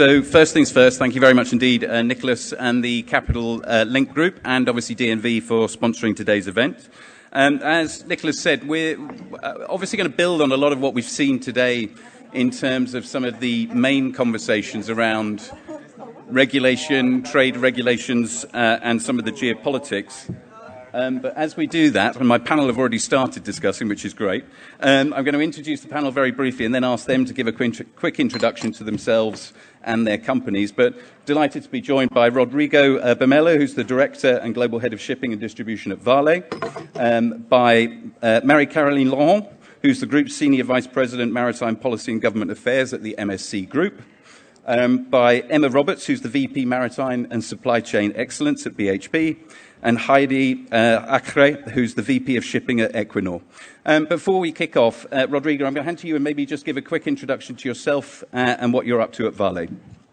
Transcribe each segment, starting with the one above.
So first things first, thank you very much indeed, Nicholas and the Capital Link Group, and obviously DNV for sponsoring today's event. As Nicholas said, we're obviously going to build on a lot of what we've seen today in terms of some of the main conversations around regulation, trade regulations, and some of the geopolitics. But as we do that, and my panel have already started discussing, which is great, I'm going to introduce the panel very briefly and then ask them to give a quick introduction to themselves and their companies. But delighted to be joined by Rodrigo Bermelo, who's the Director and Global Head of Shipping and Distribution at Vale, by Marie-Caroline Laurent, who's the Group Senior Vice President, Maritime Policy and Government Affairs at the MSC Group, by Emma Roberts, who's the VP Maritime and Supply Chain Excellence at BHP, and Heidi Acre, who's the VP of Shipping at Equinor. Before we kick off, Rodrigo, I'm going to hand to you and maybe just give a quick introduction to yourself and what you're up to at Vale.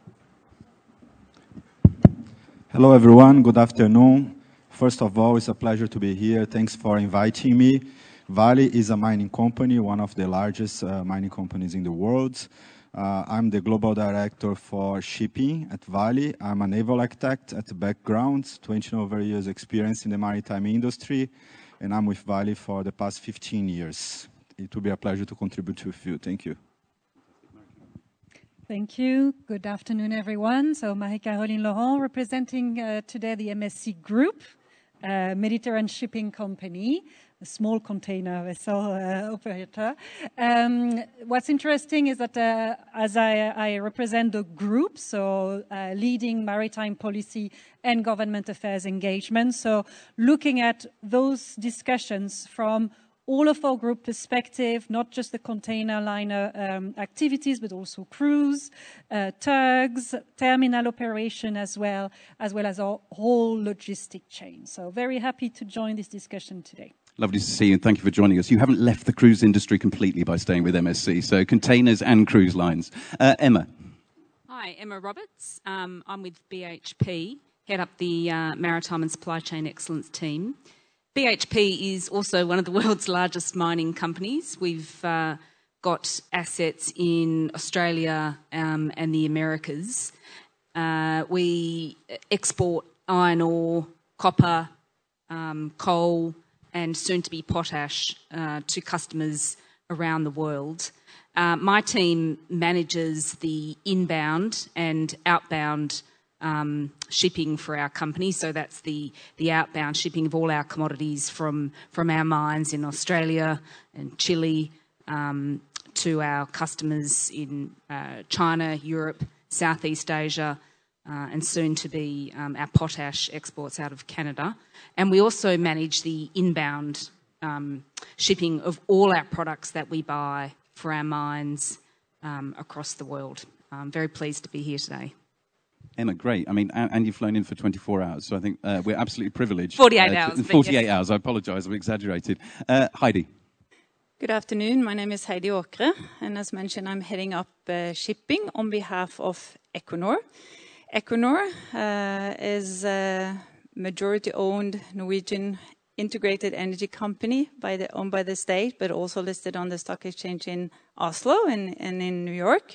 Hello, everyone. Good afternoon. First of all, it's a pleasure to be here. Thanks for inviting me. Vale is a mining company, one of the largest mining companies in the world. I'm the Global Director for Shipping at Vale. I'm a naval architect at the background, 20 over years experience in the maritime industry, and I'm with Vale for the past 15 years. It will be a pleasure to contribute with you. Thank you. Thank you. Good afternoon, everyone. So Marie-Caroline Laurent, representing today the MSC Group, Mediterranean shipping company, a small container vessel operator. What's interesting is that as I represent the group, so leading maritime policy and government affairs engagement, so looking at those discussions from all of our group perspective, not just the container liner activities, but also cruise, tugs, terminal operation as well as our whole logistic chain. So very happy to join this discussion today. Lovely to see you, and thank you for joining us. You haven't left the cruise industry completely by staying with MSC, so containers and cruise lines. Emma. Hi, Emma Roberts. I'm with BHP, head up the Maritime and Supply Chain Excellence team. BHP is also one of the world's largest mining companies. We've got assets in Australia and the Americas. We export iron ore, copper, coal, and soon-to-be potash to customers around the world. My team manages the inbound and outbound shipping for our company. So that's the outbound shipping of all our commodities from our mines in Australia and Chile to our customers in China, Europe, Southeast Asia, and soon to be our potash exports out of Canada. And we also manage the inbound shipping of all our products that we buy for our mines across the world. I'm very pleased to be here today. Emma, great. I mean, and you've flown in for 24 hours, so I think we're absolutely privileged. 48 hours. 48 hours, I apologise, I've exaggerated. Heidi. Good afternoon, my name is Heidi Acre, and as mentioned, I'm heading up shipping on behalf of Equinor. Equinor is a majority-owned Norwegian integrated energy company owned by the state, but also listed on the stock exchange in Oslo and in New York.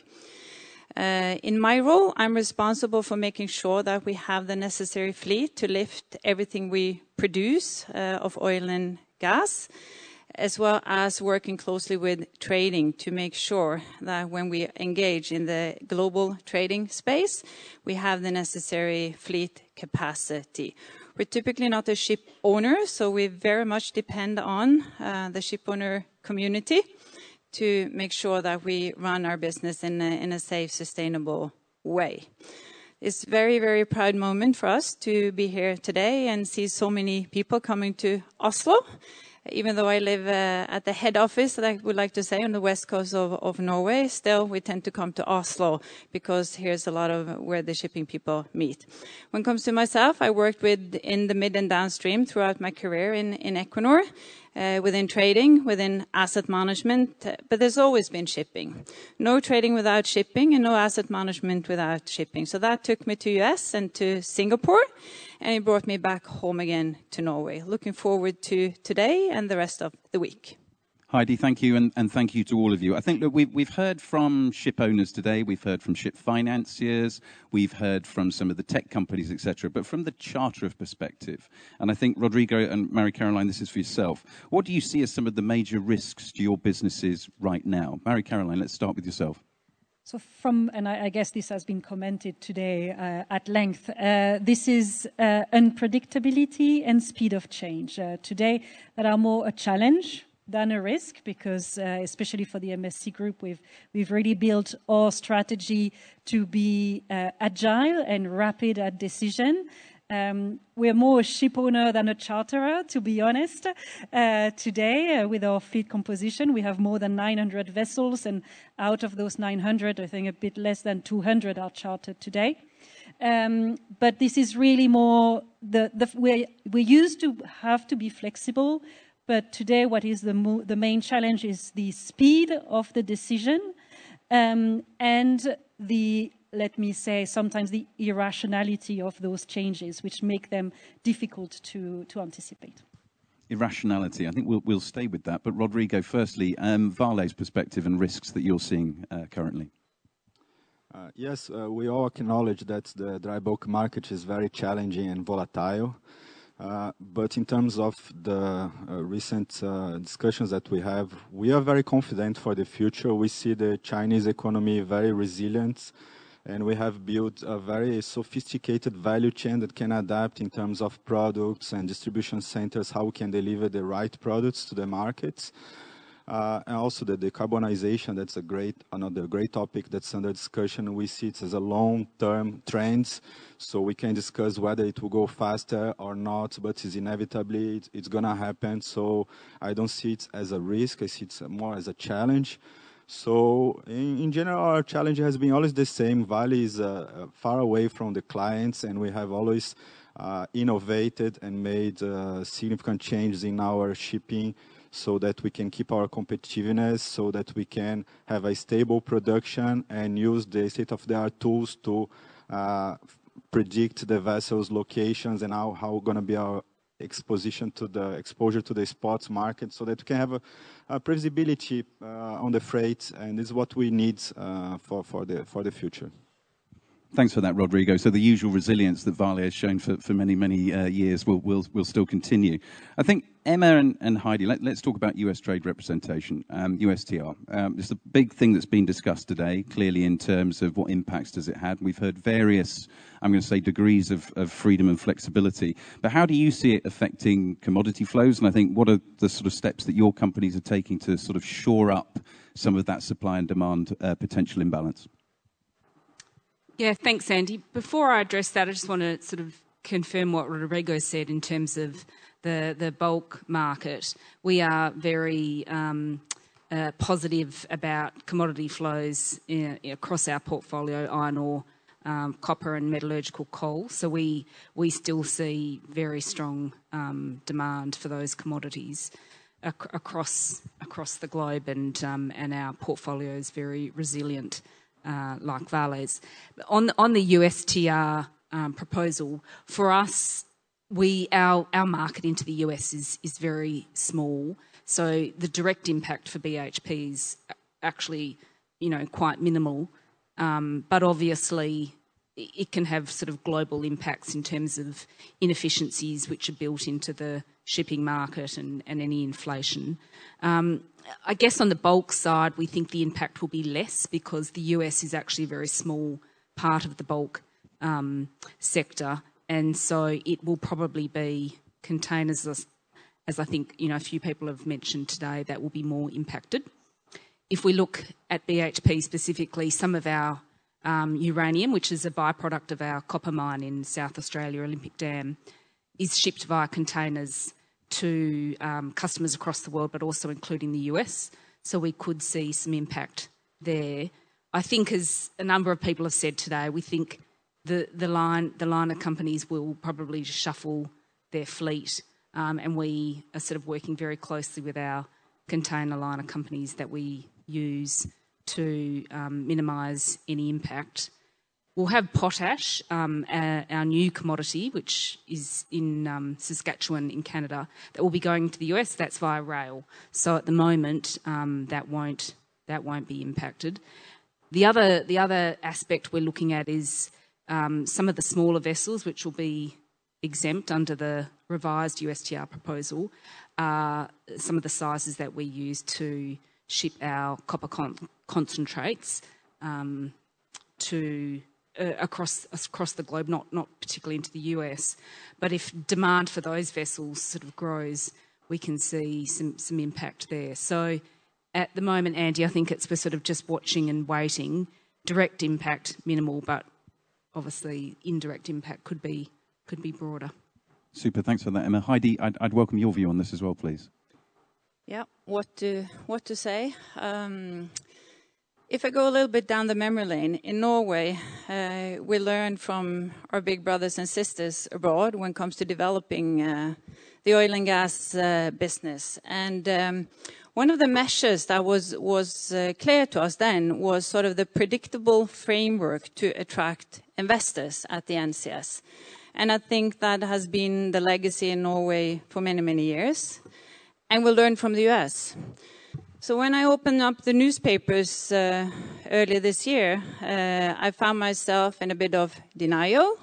In my role, I'm responsible for making sure that we have the necessary fleet to lift everything we produce of oil and gas, as well as working closely with trading to make sure that when we engage in the global trading space, we have the necessary fleet capacity. We're typically not a ship owner, so we very much depend on the ship owner community to make sure that we run our business in a safe, sustainable way. It's a very, very proud moment for us to be here today and see so many people coming to Oslo. Even though I live at the head office, I would like to say, on the west coast of Norway, still we tend to come to Oslo because here's a lot of where the shipping people meet. When it comes to myself, I worked in the mid and downstream throughout my career in Equinor, within trading, within asset management, but there's always been shipping. No trading without shipping and no asset management without shipping. So that took me to US and to Singapore, and it brought me back home again to Norway. Looking forward to today and the rest of the week. Heidi, thank you, and thank you to all of you. I think that we've heard from ship owners today, we've heard from ship financiers, we've heard from some of the tech companies, etc. But from the charterer perspective, and I think Rodrigo and Marie-Caroline, this is for yourself. What do you see as some of the major risks to your businesses right now? Marie-Caroline, let's start with yourself. So and I guess this has been commented today at length, this is unpredictability and speed of change. Today, that are more a challenge than a risk, because especially for the MSC Group, we've really built our strategy to be agile and rapid at decision. We're more a ship owner than a charterer, to be honest. Today, with our fleet composition, we have more than 900 vessels, and out of those 900, I think a bit less than 200 are chartered today. But this is really more we used to have to be flexible, but today what is the main challenge is the speed of the decision and the, let me say, sometimes the irrationality of those changes, which make them difficult to anticipate. Irrationality. I think we'll stay with that. But Rodrigo, firstly, Vale's perspective and risks that you're seeing currently. Yes, we all acknowledge that the dry bulk market is very challenging and volatile. But in terms of the recent discussions that we are very confident for the future. We see the Chinese economy very resilient, and we have built a very sophisticated value chain that can adapt in terms of products and distribution centers, how we can deliver the right products to the markets. And also the decarbonization, that's another great topic that's under discussion. We see it as a long-term trend, so we can discuss whether it will go faster or not, but it's inevitably, it's going to happen. So I don't see it as a risk, I see it more as a challenge. So in general, our challenge has been always the same. Vale is far away from the clients, and we have always innovated and made significant changes in our shipping, so that we can keep our competitiveness, so that we can have a stable production and use the state-of-the-art tools to predict the vessel's locations and how going to be our exposure to the spot market, so that we can have a previsibility on the freight, and this is what we need for the future. Thanks for that, Rodrigo. So the usual resilience that Vale has shown for many, many years will still continue. I think Emma and Heidi, let's talk about US trade representation, USTR. It's a big thing that's been discussed today, clearly in terms of what impacts does it have. We've heard various, I'm going to say, degrees of freedom and flexibility. But how do you see it affecting commodity flows? And I think what are the sort of steps that your companies are taking to sort of shore up some of that supply and demand potential imbalance? Yeah, thanks, Andy. Before I address that, I just want to sort of confirm what Rodrigo said in terms of the bulk market. We are very positive about commodity flows across our portfolio, iron ore, copper and metallurgical coal. So we still see very strong demand for those commodities across the globe, and our portfolio is very resilient. Like Vale's. On the USTR proposal, for us, our market into the US is very small, so the direct impact for BHP is actually, quite minimal. But obviously, it can have sort of global impacts in terms of inefficiencies which are built into the shipping market and any inflation. I guess on the bulk side, we think the impact will be less because the US is actually a very small part of the bulk sector, and so it will probably be containers, as I think a few people have mentioned today, that will be more impacted. If we look at BHP specifically, some of our uranium, which is a byproduct of our copper mine in South Australia, Olympic Dam, is shipped via containers to customers across the world, but also including the US. So we could see some impact there. I think, as a number of people have said today, we think the liner companies will probably shuffle their fleet, and we are sort of working very closely with our container liner companies that we use to minimise any impact. We'll have potash, our new commodity, which is in Saskatchewan in Canada, that will be going to the US. That's via rail. So at the moment, that won't be impacted. The other aspect we're looking at is some of the smaller vessels, which will be exempt under the revised USTR proposal, are some of the sizes that we use to ship our copper concentrates to across the globe, not particularly into the US. But if demand for those vessels sort of grows, we can see some impact there. So at the moment, Andy, I think we're sort of just watching and waiting. Direct impact minimal, but obviously indirect impact could be broader. Super, thanks for that, Emma. Heidi, I'd welcome your view on this as well, please. Yeah, what to say? If I go a little bit down the memory lane, in Norway, we learn from our big brothers and sisters abroad when it comes to developing the oil and gas business. And one of the measures that was clear to us then was sort of the predictable framework to attract investors at the NCS. And I think that has been the legacy in Norway for many, many years. And we'll learn from the US. So when I opened up the newspapers earlier this year, I found myself in a bit of denial.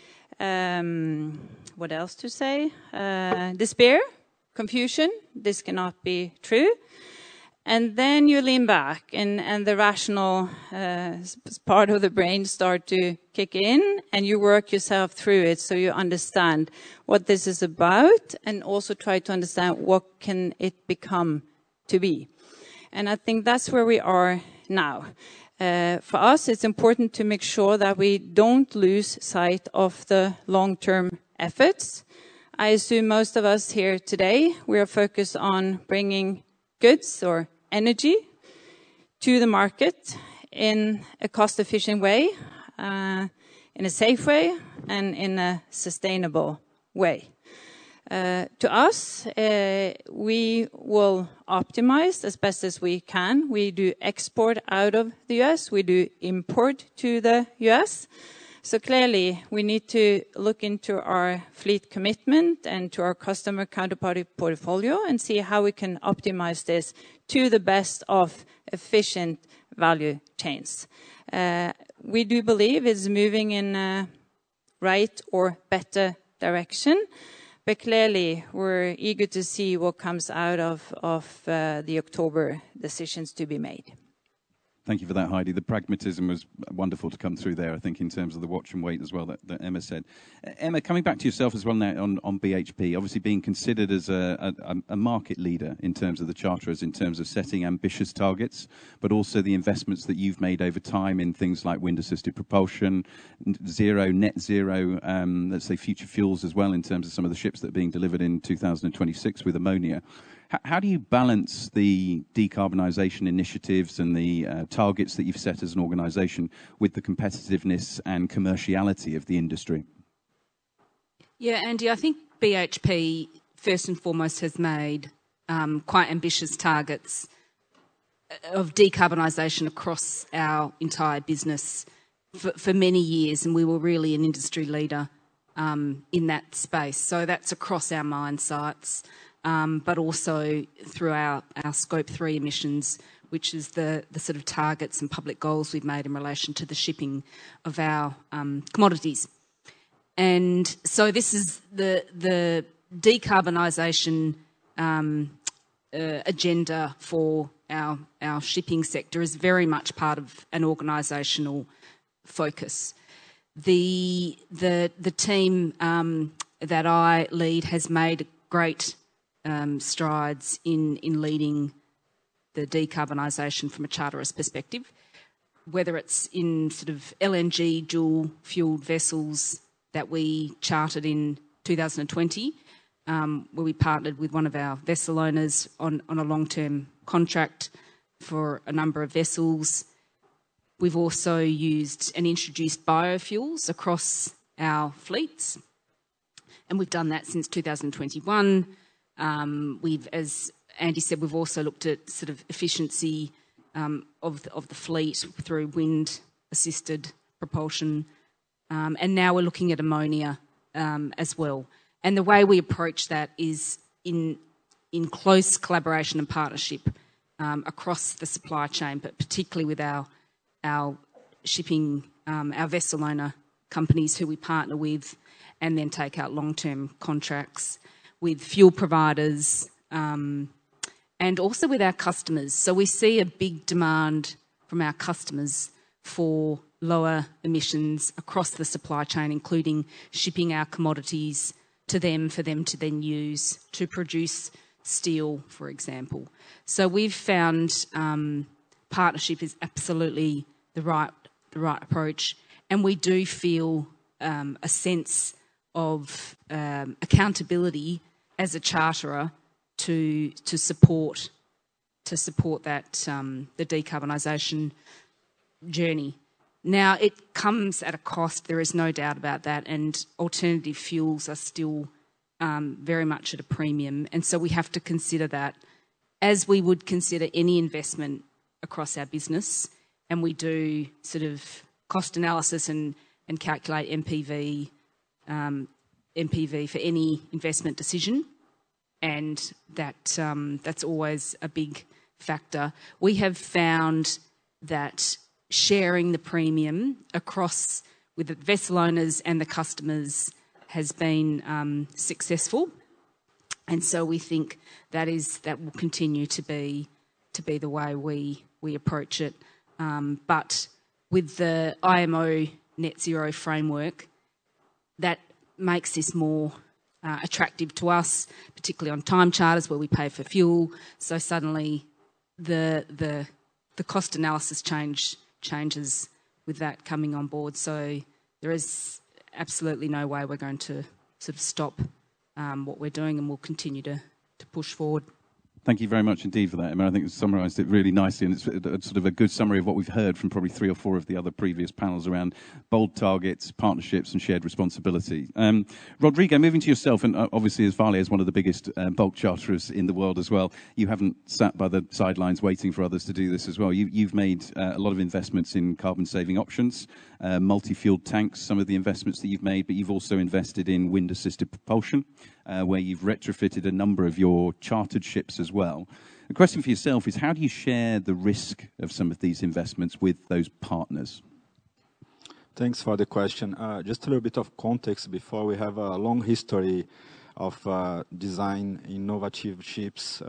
What else to say? Despair, confusion. This cannot be true. And then you lean back and the rational part of the brain start to kick in and you work yourself through it so you understand what this is about and also try to understand what can it become to be. And I think that's where we are now. For us, it's important to make sure that we don't lose sight of the long-term efforts. I assume most of us here today, we are focused on bringing goods or energy to the market in a cost-efficient way, in a safe way, and in a sustainable way. To us, we will optimize as best as we can. We do export out of the US. We do import to the US. So clearly, we need to look into our fleet commitment and to our customer counterparty portfolio and see how we can optimize this to the best of efficient value chains. We do believe it's moving in a right or better direction. But clearly, we're eager to see what comes out of the October decisions to be made. Thank you for that, Heidi. The pragmatism was wonderful to come through there, I think, in terms of the watch and wait as well that Emma said. Emma, coming back to yourself as well now on BHP, obviously being considered as a market leader in terms of the charterers, in terms of setting ambitious targets, but also the investments that you've made over time in things like wind-assisted propulsion, net zero, let's say future fuels as well in terms of some of the ships that are being delivered in 2026 with ammonia. How do you balance the decarbonisation initiatives and the targets that you've set as an organisation with the competitiveness and commerciality of the industry? Yeah, Andy, I think BHP, first and foremost, has made quite ambitious targets of decarbonisation across our entire business for many years, and we were really an industry leader in that space. So that's across our mine sites. But also through our Scope 3 emissions, which is the sort of targets and public goals we've made in relation to the shipping of our commodities. And so this is the decarbonisation agenda for our shipping sector is very much part of an organisational focus. The team that I lead has made great strides in leading the decarbonisation from a charterist perspective, whether it's in sort of LNG dual-fuelled vessels that we chartered in 2020, where we partnered with one of our vessel owners on a long-term contract for a number of vessels. We've also used and introduced biofuels across our fleets, and we've done that since 2021. As Andy said, we've also looked at sort of efficiency of the fleet through wind-assisted propulsion, and now we're looking at ammonia as well. And the way we approach that is in close collaboration and partnership across the supply chain, but particularly with our shipping, our vessel owner companies who we partner with and then take out long-term contracts with fuel providers and also with our customers. So we see a big demand from our customers for lower emissions across the supply chain, including shipping our commodities to them for them to then use to produce steel, for example. So we've found partnership is absolutely the right approach, and we do feel a sense of accountability as a charterer to support that the decarbonisation journey. Now, it comes at a cost, there is no doubt about that, and alternative fuels are still very much at a premium, and so we have to consider that as we would consider any investment across our business, and we do sort of cost analysis and calculate NPV for any investment decision, and that's always a big factor. We have found that sharing the premium across with the vessel owners and the customers has been successful, and so we think that will continue to be the way we approach it. But with the IMO net zero framework, that makes this more attractive to us, particularly on time charters where we pay for fuel. So suddenly the cost analysis changes with that coming on board. So there is absolutely no way we're going to sort of stop what we're doing, and we'll continue to push forward. Thank you very much indeed for that, Emma. I think you summarised it really nicely, and it's sort of a good summary of what we've heard from probably 3 or 4 of the other previous panels around bold targets, partnerships and shared responsibility. Rodrigo, moving to yourself, and obviously as Vale is one of the biggest bulk charterers in the world as well, you haven't sat by the sidelines waiting for others to do this as well. You've made a lot of investments in carbon-saving options, multi-fueled tanks, some of the investments that you've made, but you've also invested in wind-assisted propulsion, where you've retrofitted a number of your chartered ships as well. The question for yourself is, how do you share the risk of some of these investments with those partners? Thanks for the question. Just a little bit of context before. We have a long history of design innovative ships,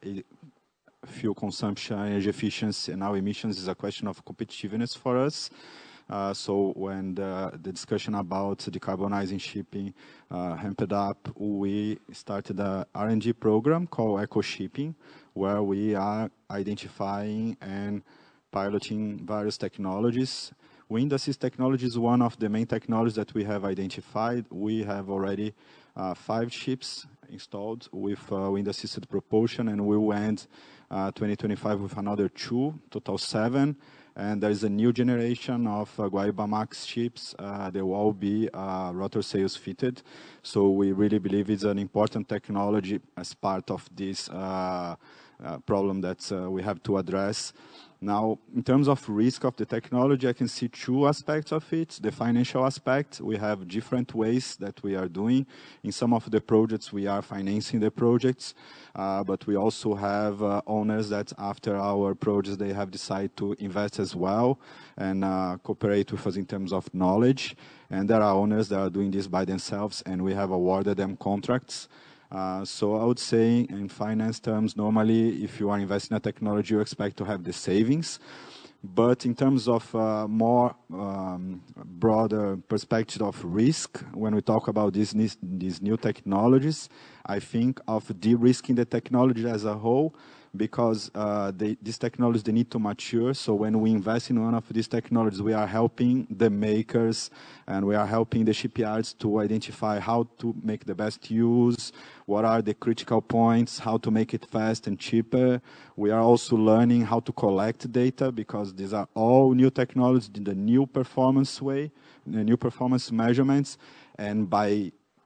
fuel consumption, energy efficiency, and now emissions is a question of competitiveness for us. So when the discussion about decarbonizing shipping ramped up, we started a R&D program called Eco Shipping, where we are identifying and piloting various technologies. Wind assist technology is one of the main technologies that we have identified. We have already 5 ships installed with wind-assisted propulsion, and we will end 2025 with another 2, total 7. And there is a new generation of Guaibamax ships. They will all be rotor sails fitted. So we really believe it's an important technology as part of this problem that we have to address. Now, in terms of risk of the technology, I can see 2 aspects of it. The financial aspect, we have different ways that we are doing. In some of the projects, we are financing the projects, but we also have owners that after our projects, they have decided to invest as well and cooperate with us in terms of knowledge. And there are owners that are doing this by themselves, and we have awarded them contracts. So I would say in finance terms, normally if you are investing in a technology, you expect to have the savings. But in terms of more broader perspective of risk, when we talk about these new technologies, I think of de-risking the technology as a whole, because these technologies, they need to mature. So when we invest in one of these technologies, we are helping the makers and we are helping the shipyards to identify how to make the best use, what are the critical points, how to make it fast and cheaper. We are also learning how to collect data, because these are all new technologies in the new performance way, the new performance measurements. And by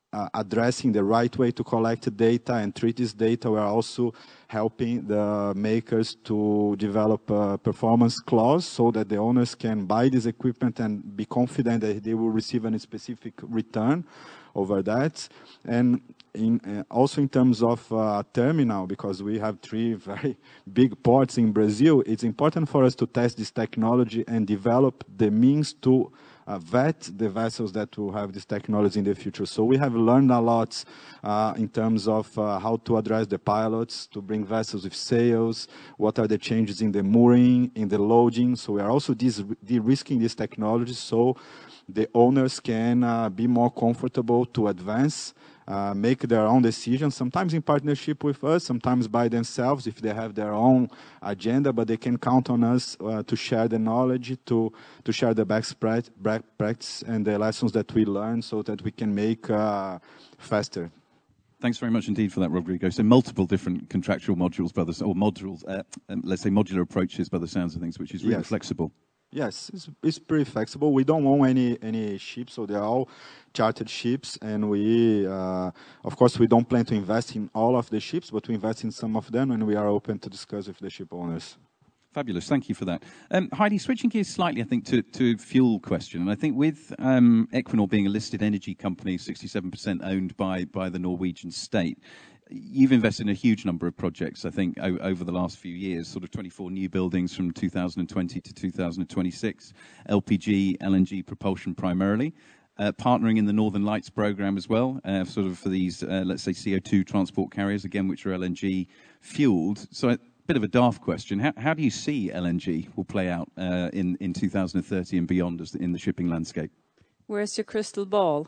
addressing the right way to collect data and treat this data. We are also helping the makers to develop a performance clause so that the owners can buy this equipment and be confident that they will receive a specific return over that. And also in terms of terminal, because we have 3 very big ports in Brazil, it's important for us to test this technology and develop the means to vet the vessels that will have this technology in the future. So we have learned a lot in terms of how to address the pilots, to bring vessels with sails, what are the changes in the mooring, in the loading. So we are also de-risking this technology so the owners can be more comfortable to advance, make their own decisions, sometimes in partnership with us, sometimes by themselves if they have their own agenda, but they can count on us to share the knowledge, to share the best practice and the lessons that we learn so that we can make faster. Thanks very much indeed for that, Rodrigo. So multiple different contractual modules, or modules, let's say modular approaches by the sounds of things, which is really flexible. Yes, it's pretty flexible. We don't own any ships, so they're all chartered ships, and we, of course, we don't plan to invest in all of the ships, but we invest in some of them, and we are open to discuss with the ship owners. Fabulous, thank you for that. Heidi, switching gears slightly, I think, to fuel question, and I think with Equinor being a listed energy company, 67% owned by the Norwegian state, you've invested in a huge number of projects, I think, over the last few years, sort of 24 new buildings from 2020 to 2026, LPG, LNG propulsion primarily, partnering in the Northern Lights program as well, sort of for these, let's say, CO2 transport carriers, again, which are LNG fueled. So a bit of a daft question. How do you see LNG will play out in 2030 and beyond in the shipping landscape? Where's your crystal ball?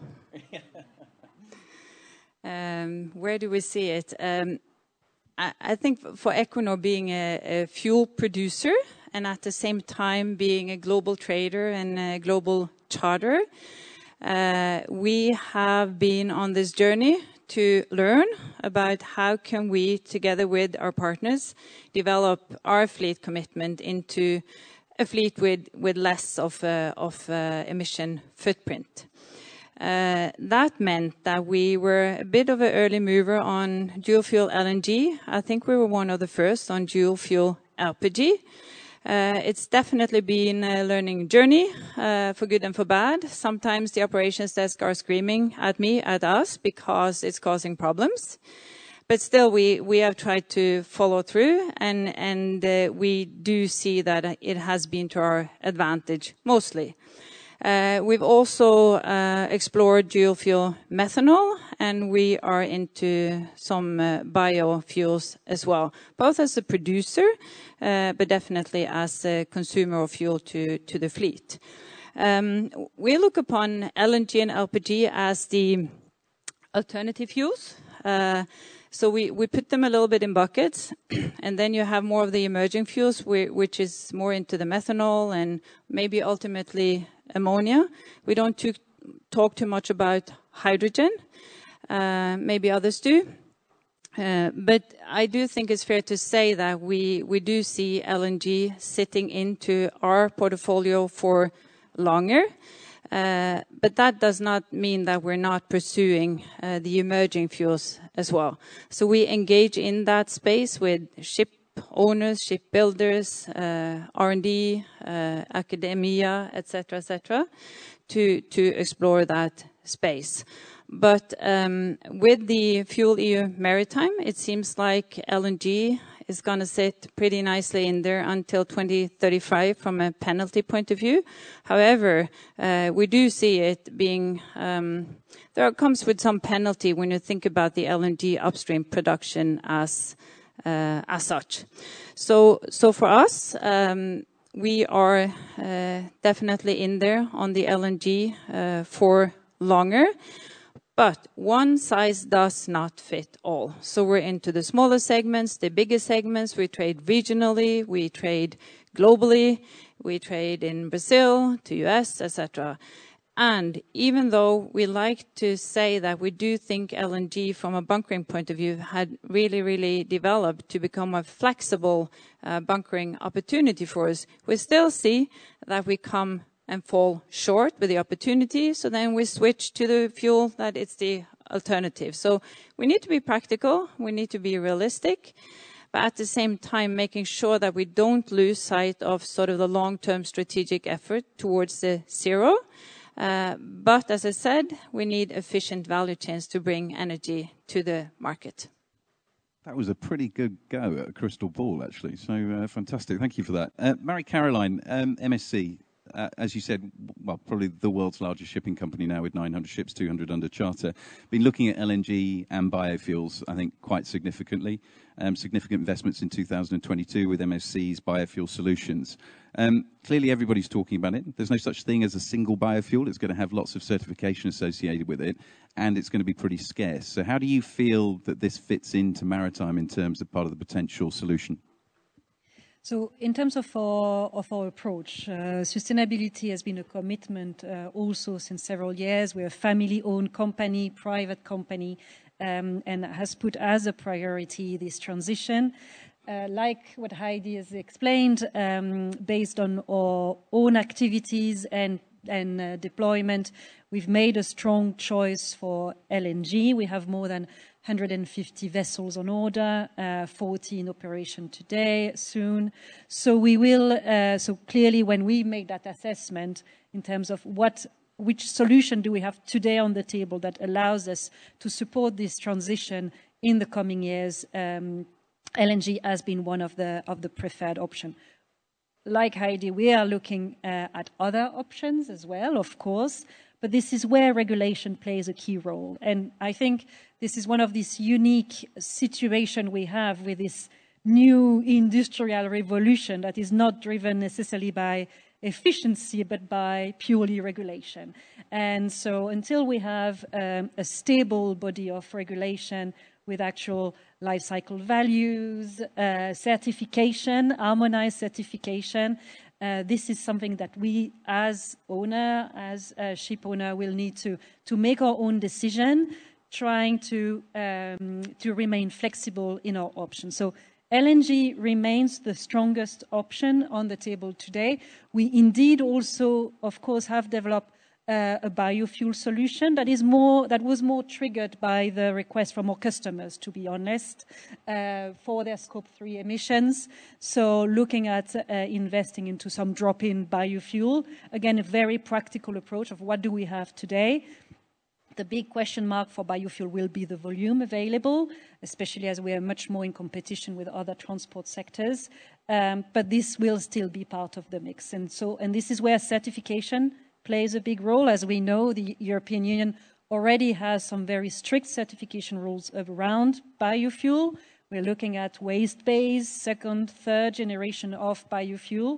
Where do we see it? I think for Equinor being a fuel producer and at the same time being a global trader and a global charter, we have been on this journey to learn about how can we, together with our partners, develop our fleet commitment into a fleet with less of emission footprint. That meant that we were a bit of an early mover on dual fuel LNG. I think we were one of the first on dual fuel LPG. It's definitely been a learning journey, for good and for bad. Sometimes the operations desk are screaming at us, because it's causing problems. But still, we have tried to follow through, and we do see that it has been to our advantage, mostly. We've also explored dual fuel methanol, and we are into some biofuels as well, both as a producer, but definitely as a consumer of fuel to the fleet. We look upon LNG and LPG as the alternative fuels. So we put them a little bit in buckets, and then you have more of the emerging fuels, which is more into the methanol and maybe ultimately ammonia. We don't talk too much about hydrogen. Maybe others do. But I do think it's fair to say that we do see LNG sitting into our portfolio for longer. But that does not mean that we're not pursuing the emerging fuels as well. So we engage in that space with ship owners, shipbuilders, R&D, academia, etc., to explore that space. But with the Fuel EU Maritime, it seems like LNG is going to sit pretty nicely in there until 2035 from a penalty point of view. However, we do see it being there comes with some penalty when you think about the LNG upstream production as such. So for us, we are definitely in there on the LNG for longer. But one size does not fit all. So we're into the smaller segments, the bigger segments. We trade regionally, we trade globally, we trade in Brazil, to US, etc. And even though we like to say that we do think LNG from a bunkering point of view had really developed to become a flexible bunkering opportunity for us, we still see that we come and fall short with the opportunity. So then we switch to the fuel that it's the alternative. So we need to be practical, we need to be realistic, but at the same time making sure that we don't lose sight of sort of the long-term strategic effort towards the zero. But as I said, we need efficient value chains to bring energy to the market. That was a pretty good go at a crystal ball, actually. So fantastic. Thank you for that. Marie-Caroline, MSC, as you said, well, probably the world's largest shipping company now with 900 ships, 200 under charter. Been looking at LNG and biofuels, I think, quite significantly. Significant investments in 2022 with MSC's Biofuel Solutions. Clearly, everybody's talking about it. There's no such thing as a single biofuel. It's going to have lots of certification associated with it, and it's going to be pretty scarce. So how do you feel that this fits into maritime in terms of part of the potential solution? So in terms of our approach, sustainability has been a commitment also since several years. We're a family-owned company, private company, and has put as a priority this transition. Like what Heidi has explained, based on our own activities and deployment, we've made a strong choice for LNG. We have more than 150 vessels on order, 40 in operation today, soon. So we will, so clearly when we make that assessment in terms of which solution do we have today on the table that allows us to support this transition in the coming years, LNG has been one of the preferred option. Like Heidi, we are looking at other options as well, of course, but this is where regulation plays a key role. And I think this is one of these unique situations we have with this new industrial revolution that is not driven necessarily by efficiency, but by purely regulation. And so until we have a stable body of regulation with actual life cycle values, certification, harmonized certification, this is something that we as owner, as a ship owner, will need to make our own decision, trying to remain flexible in our options. So LNG remains the strongest option on the table today. We indeed also, of course, have developed a biofuel solution that was more triggered by the request from our customers, to be honest, for their Scope 3 emissions. So looking at investing into some drop-in biofuel, again, a very practical approach of what do we have today. The big question mark for biofuel will be the volume available, especially as we are much more in competition with other transport sectors. But this will still be part of the mix. And this is where certification plays a big role. As we know, the European Union already has some very strict certification rules around biofuel. We're looking at waste-based, second, third generation of biofuel,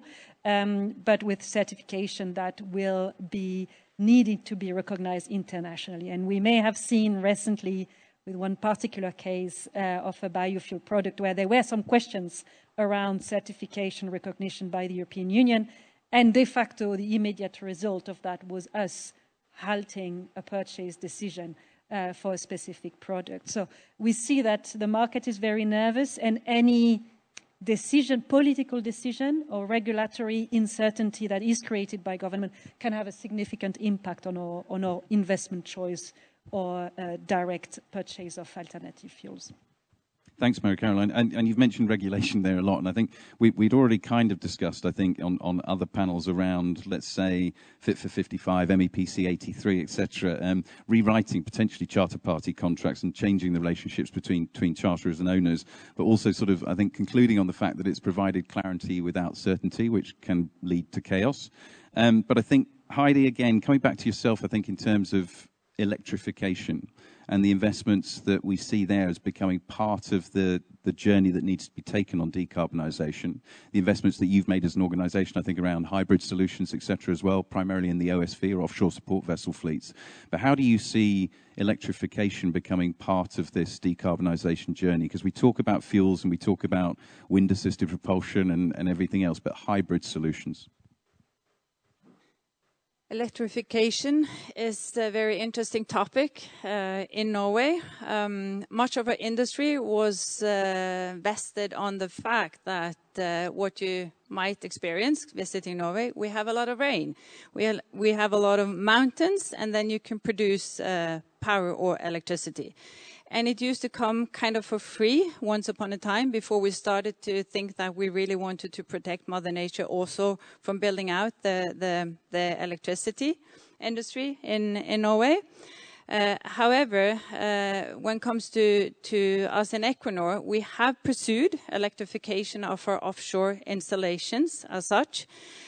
but with certification that will be needed to be recognized internationally. And we may have seen recently with one particular case of a biofuel product where there were some questions around certification recognition by the European Union. And de facto, the immediate result of that was us halting a purchase decision for a specific product. So we see that the market is very nervous, and any decision, political decision or regulatory uncertainty that is created by government can have a significant impact on our investment choice or direct purchase of alternative fuels. Thanks, Marie-Caroline. And you've mentioned regulation there a lot. And I think we'd already kind of discussed, I think, on other panels around, let's say, Fit for 55, MEPC 83, etc., rewriting potentially charter party contracts and changing the relationships between charterers and owners, but also sort of, I think, concluding on the fact that it's provided clarity without certainty, which can lead to chaos. But I think, Heidi, again, coming back to yourself, I think, in terms of electrification and the investments that we see there as becoming part of the journey that needs to be taken on decarbonisation, the investments that you've made as an organisation, I think, around hybrid solutions, etc., as well, primarily in the OSV or offshore support vessel fleets. But how do you see electrification becoming part of this decarbonisation journey? Because we talk about fuels and we talk about wind-assisted propulsion and everything else, but hybrid solutions. Electrification is a very interesting topic in Norway. Much of our industry was vested on the fact that what you might experience visiting Norway, we have a lot of rain. We have a lot of mountains, and then you can produce power or electricity. And it used to come kind of for free once upon a time before we started to think that we really wanted to protect Mother Nature also from building out the electricity industry in Norway. However, when it comes to us in Equinor, we have pursued electrification of our offshore installations as such.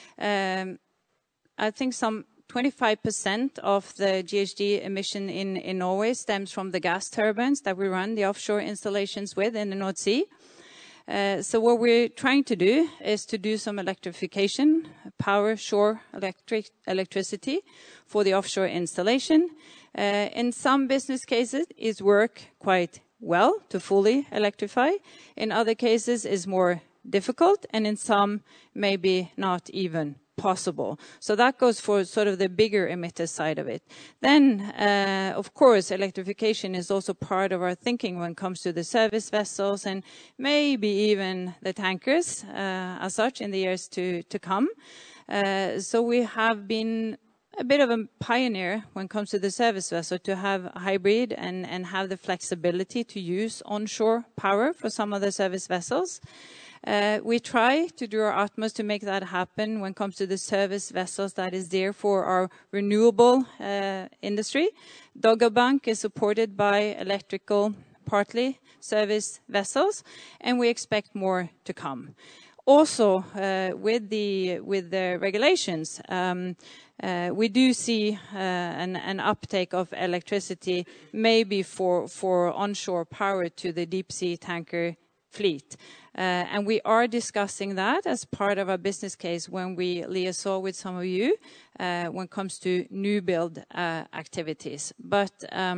I think some 25% of the GHG emission in Norway stems from the gas turbines that we run the offshore installations with in the North Sea. So what we're trying to do is to do some electrification, power shore electricity for the offshore installation. In some business cases, it works quite well to fully electrify. In other cases, it's more difficult, and in some, maybe not even possible. So that goes for sort of the bigger emitter side of it. Then, of course, electrification is also part of our thinking when it comes to the service vessels and maybe even the tankers as such in the years to come. So we have been a bit of a pioneer when it comes to the service vessel to have hybrid and have the flexibility to use onshore power for some of the service vessels. We try to do our utmost to make that happen when it comes to the service vessels that is there for our renewable industry. Dogger Bank is supported by electrical, partly service vessels, and we expect more to come. Also, with the regulations, we do see an uptake of electricity, maybe for onshore power to the deep sea tanker fleet. And we are discussing that as part of our business case when we liaise with some of you when it comes to new build activities. But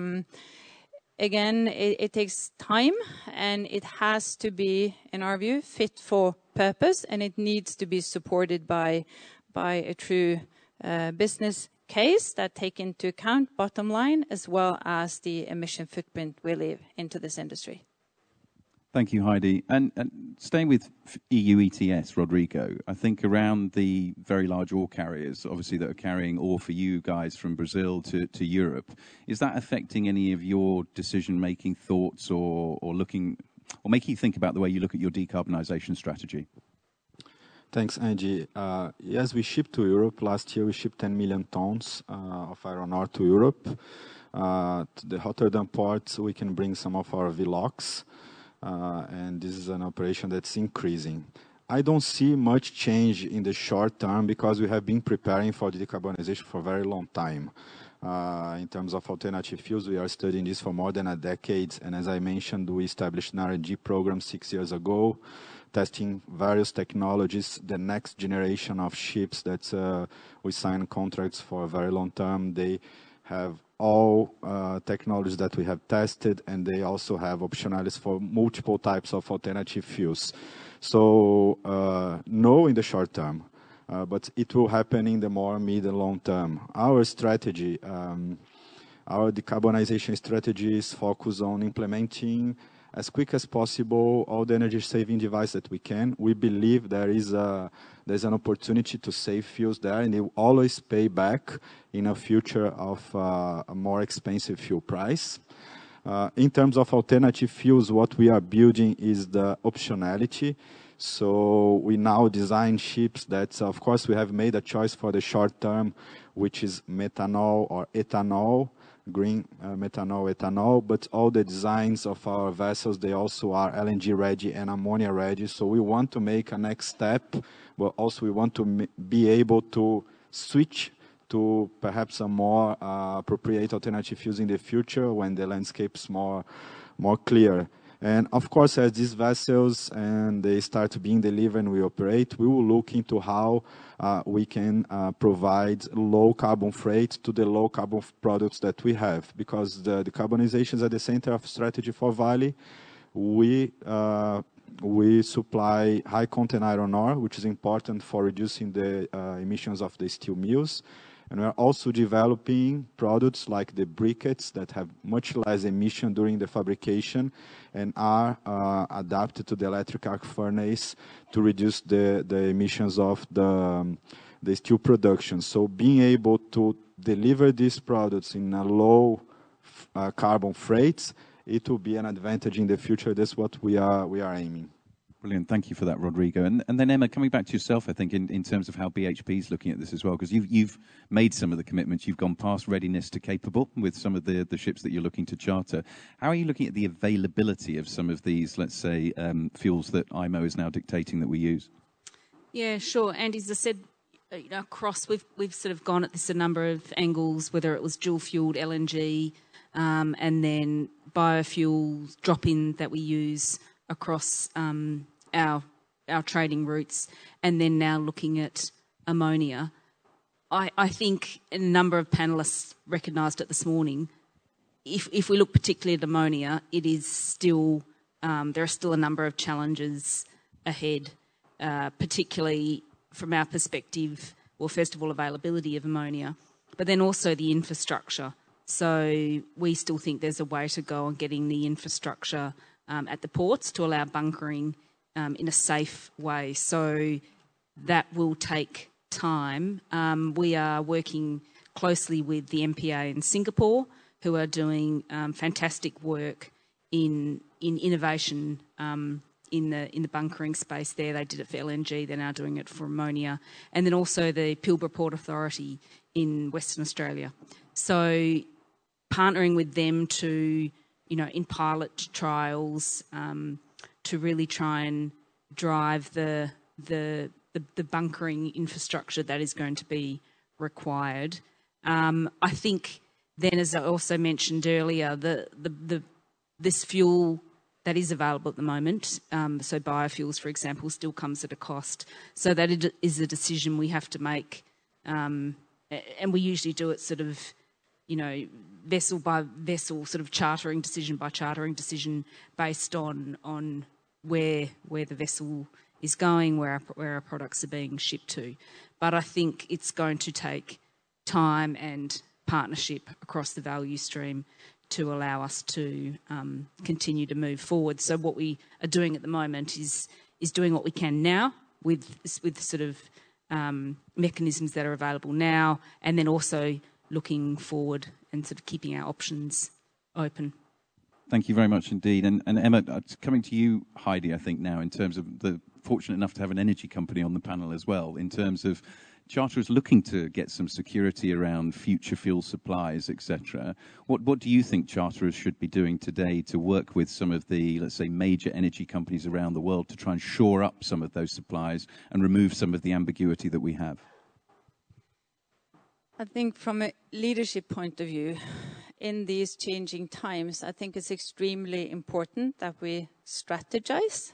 again, it takes time, and it has to be, in our view, fit for purpose, and it needs to be supported by a true business case that take into account bottom line as well as the emission footprint we leave into this industry. Thank you, Heidi. And staying with EU ETS, Rodrigo, I think around the very large ore carriers, obviously, that are carrying ore for you guys from Brazil to Europe, is that affecting any of your decision-making thoughts or making you think about the way you look at your decarbonisation strategy? Thanks, Andy. Yes, we shipped to Europe. Last year, we shipped 10 million tons of iron ore to Europe. To the Rotterdam port, we can bring some of our VLOCs. And this is an operation that's increasing. I don't see much change in the short term because we have been preparing for the decarbonization for a very long time. In terms of alternative fuels, we are studying this for more than a decade. And as I mentioned, we established an R&D program 6 years ago, testing various technologies, the next generation of ships that we sign contracts for a very long term. They have all technologies that we have tested, and they also have optionalities for multiple types of alternative fuels. So no in the short term, but it will happen in the more mid and long term. Our strategy, our decarbonization strategy is focused on implementing as quick as possible all the energy-saving devices that we can. We believe there's an opportunity to save fuels there, and it will always pay back in a future of a more expensive fuel price. In terms of alternative fuels, what we are building is the optionality. So we now design ships that, of course, we have made a choice for the short term, which is methanol or ethanol, green methanol, ethanol, but all the designs of our vessels, they also are LNG ready and ammonia ready. So we want to make a next step, but also we want to be able to switch to perhaps a more appropriate alternative fuels in the future when the landscape's more clear. And of course, as these vessels and they start being delivered and we operate, we will look into how we can provide low carbon freight to the low carbon products that we have. Because the decarbonization is at the center of strategy for Vale. We supply high content iron ore, which is important for reducing the emissions of the steel mills. And we're also developing products like the briquettes that have much less emission during the fabrication and are adapted to the electric arc furnace to reduce the emissions of the steel production. So being able to deliver these products in a low carbon freights, it will be an advantage in the future. That's what we are aiming. Brilliant. Thank you for that, Rodrigo. And then, Emma, coming back to yourself, I think, in terms of how BHP is looking at this as well, because you've made some of the commitments. You've gone past readiness to capable with some of the ships that you're looking to charter. How are you looking at the availability of some of these, let's say, fuels that IMO is now dictating that we use? Yeah, sure. And as I said, across, we've sort of gone at this a number of angles, whether it was dual-fueled LNG and then biofuels drop-in that we use across our trading routes, and then now looking at ammonia. I think a number of panellists recognised it this morning. If we look particularly at ammonia, it is still there are still a number of challenges ahead, particularly from our perspective. Well, first of all, availability of ammonia, but then also the infrastructure. So we still think there's a way to go on getting the infrastructure at the ports to allow bunkering in a safe way. So that will take time. We are working closely with the MPA in Singapore, who are doing fantastic work in innovation in the bunkering space there. They did it for LNG, they're now doing it for ammonia. And then also the Pilbara Port Authority in Western Australia. So partnering with them to, in pilot trials, to really try and drive the bunkering infrastructure that is going to be required. I think then, as I also mentioned earlier, this fuel that is available at the moment, so biofuels, for example, still comes at a cost. So that it is a decision we have to make, and we usually do it sort of, vessel by vessel, sort of chartering decision by chartering decision, based on where the vessel is going, where our products are being shipped to. But I think it's going to take time and partnership across the value stream to allow us to continue to move forward. So what we are doing at the moment is doing what we can now with sort of mechanisms that are available now, and then also looking forward and sort of keeping our options open. Thank you very much indeed. And Emma, coming to you, Heidi, I think now, in terms of the fortunate enough to have an energy company on the panel as well, in terms of charterers looking to get some security around future fuel supplies, etc. What do you think charterers should be doing today to work with some of the, let's say, major energy companies around the world to try and shore up some of those supplies and remove some of the ambiguity that we have? I think from a leadership point of view, in these changing times, I think it's extremely important that we strategize.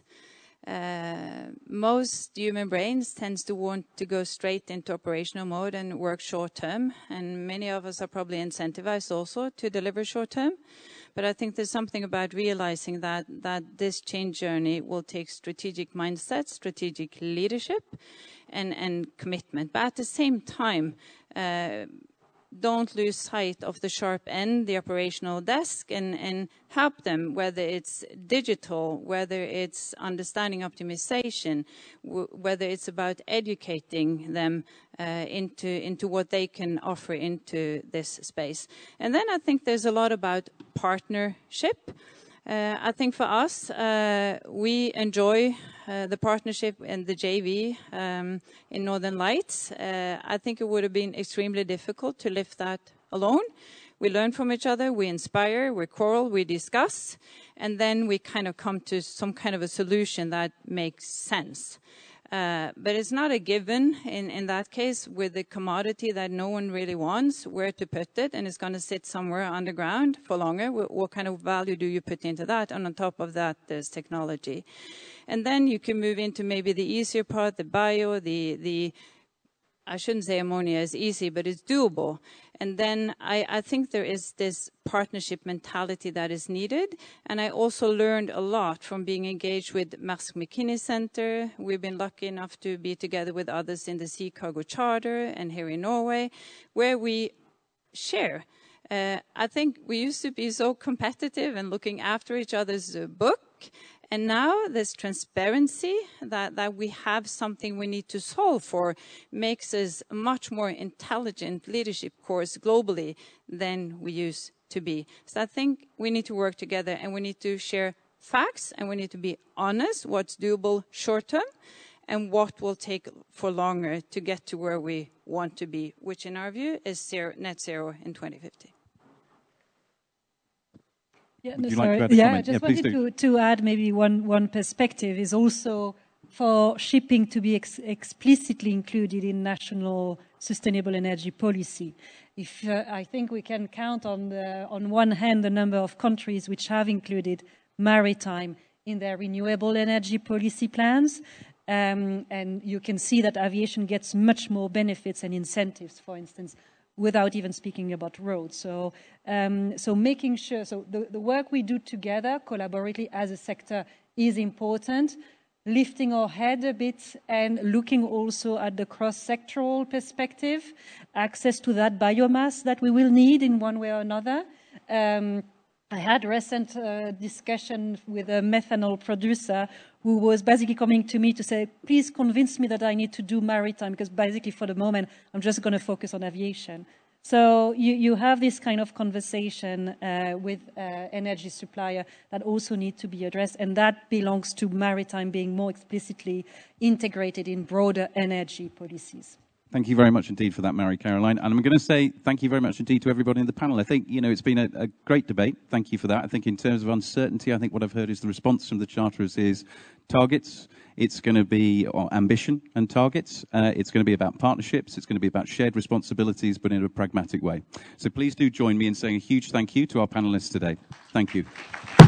Most human brains tends to want to go straight into operational mode and work short term, and many of us are probably incentivized also to deliver short term. But I think there's something about realizing that this change journey will take strategic mindset, strategic leadership, and commitment. But at the same time, don't lose sight of the sharp end, the operational desk, and help them, whether it's digital, whether it's understanding optimization, whether it's about educating them into what they can offer into this space. And then I think there's a lot about partnership. I think for us, we enjoy the partnership and the JV in Northern Lights. I think it would have been extremely difficult to lift that alone. We learn from each other, we inspire, we quarrel, we discuss, and then we kind of come to some kind of a solution that makes sense. But it's not a given in that case, with the commodity that no one really wants, where to put it, and it's going to sit somewhere underground for longer. What kind of value do you put into that? And on top of that, there's technology. And then you can move into maybe the easier part, the bio, I shouldn't say ammonia is easy, but it's doable. And then I think there is this partnership mentality that is needed. And I also learned a lot from being engaged with Maersk McKinney Center. We've been lucky enough to be together with others in the Sea Cargo Charter and here in Norway, where we share. I think we used to be so competitive and looking after each other's book. And now this transparency that we have something we need to solve for makes us a much more intelligent leadership course globally than we used to be. So I think we need to work together and we need to share facts and we need to be honest, what's doable short term and what will take for longer to get to where we want to be, which in our view is net zero in 2050. Yeah, Would you like to add a comment? I just wanted to add maybe one perspective is also for shipping to be explicitly included in national sustainable energy policy. If I think we can count on one hand the number of countries which have included maritime in their renewable energy policy plans, and you can see that aviation gets much more benefits and incentives, for instance, without even speaking about roads. So making sure, the work we do together, collaboratively as a sector, is important. Lifting our head a bit and looking also at the cross-sectoral perspective, access to that biomass that we will need in one way or another. I had a recent discussion with a methanol producer who was basically coming to me to say, please convince me that I need to do maritime, because basically for the moment, I'm just going to focus on aviation. So you have this kind of conversation with energy supplier that also need to be addressed, and that belongs to maritime being more explicitly integrated in broader energy policies. Thank you very much indeed for that, Marie-Caroline. And I'm going to say thank you very much indeed to everybody in the panel. I think, it's been a great debate. Thank you for that. I think in terms of uncertainty, I think what I've heard is the response from the Charterers is targets. It's going to be ambition and targets. It's going to be about partnerships. It's going to be about shared responsibilities, but in a pragmatic way. So please do join me in saying a huge thank you to our panelists today. Thank you.